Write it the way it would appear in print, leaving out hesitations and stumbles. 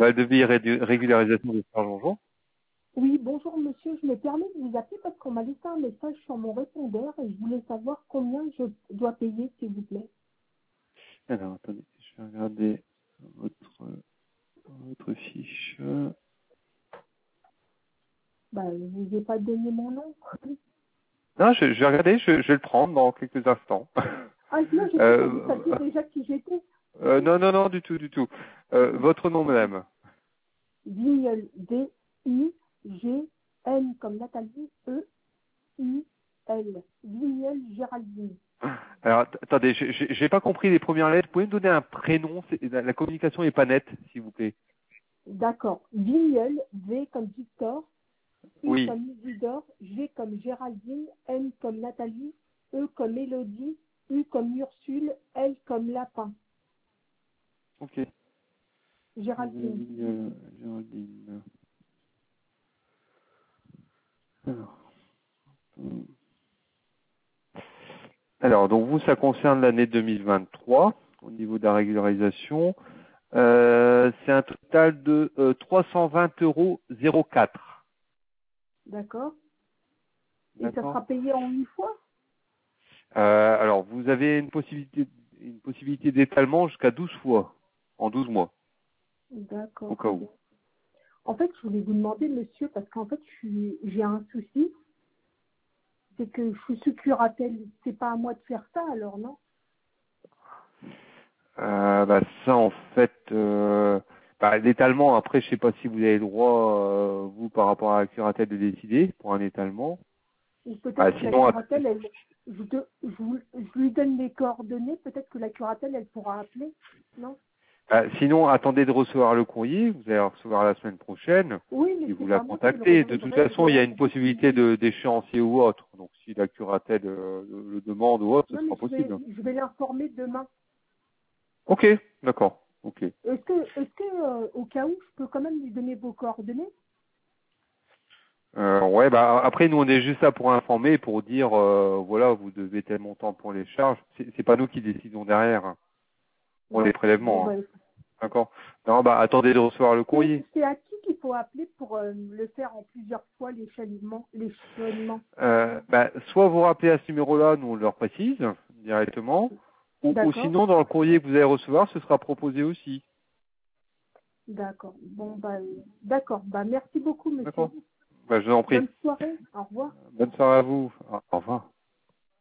Bah, devis régularisation des charges, bonjour. Oui, bonjour monsieur, je me permets de vous appeler parce qu'on m'a laissé un message sur mon répondeur et je voulais savoir combien je dois payer, s'il vous plaît. Alors, attendez, je vais regarder votre fiche. Bah, je vous ai pas donné mon nom. Non, je vais regarder, je vais le prendre dans quelques instants. Ah non, j'ai cru que vous saviez déjà qui j'étais. Non, du tout, du tout. Votre nom, madame. Vignol, D-I-G-N comme Nathalie, E-I-L. Vignol Géraldine. Alors, attendez, j'ai pas compris les premières lettres. Vous pouvez me donner un prénom? La communication est pas nette, s'il vous plaît. D'accord. Vignol, V comme Victor, I Oui. comme Isidore, G comme Géraldine, N comme Nathalie, E comme Élodie, U comme Ursule, L comme Lapin. Ok. Géraldine. Géraldine. Alors, donc vous, ça concerne l'année 2023 au niveau de la régularisation. C'est un total de 320,04 €. D'accord. Et ça D'accord. sera payé en une fois? Alors, vous avez une possibilité d'étalement jusqu'à 12 fois, en 12 mois, au D'accord. cas où. En fait, je voulais vous demander, monsieur, parce qu'en fait, j'ai un souci, c'est que je suis sous curatelle. C'est pas à moi de faire ça, alors, non? Ça, en fait, l'étalement, après, je sais pas si vous avez le droit, vous, par rapport à la curatelle, de décider pour un étalement. Ou peut-être que la Sinon, curatelle, je lui donne les coordonnées, peut-être que la curatelle, elle pourra appeler, non? sinon, attendez de recevoir le courrier, vous allez le recevoir la semaine prochaine, Oui, et mais vous c'est la pas moi qui le contactez. De toute recevrai, façon, il y a une possibilité d'échéancier ou autre. Donc, si la curatelle le demande ou autre, ce non, sera mais possible. je vais l'informer demain. Ok, d'accord, ok. Au cas où, je peux quand même lui donner vos coordonnées? Ouais, après, nous, on est juste là pour informer, pour dire, voilà, vous devez tel montant pour les charges. C'est pas nous qui décidons derrière, hein, pour les Ouais. Bon, prélèvements, hein. bah, D'accord. Non, attendez de recevoir le courrier. c'est à qui qu'il faut appeler pour le faire en plusieurs fois, l'échelonnement? Soit vous rappelez à ce numéro-là, nous on leur précise directement, ou D'accord, sinon dans le courrier que vous allez recevoir, ce sera proposé aussi. d'accord. Bon, bah, d'accord. Bah, merci beaucoup, monsieur. D'accord. Je vous en prie. Bonne soirée. Au revoir. Bonne soirée à vous. Au revoir.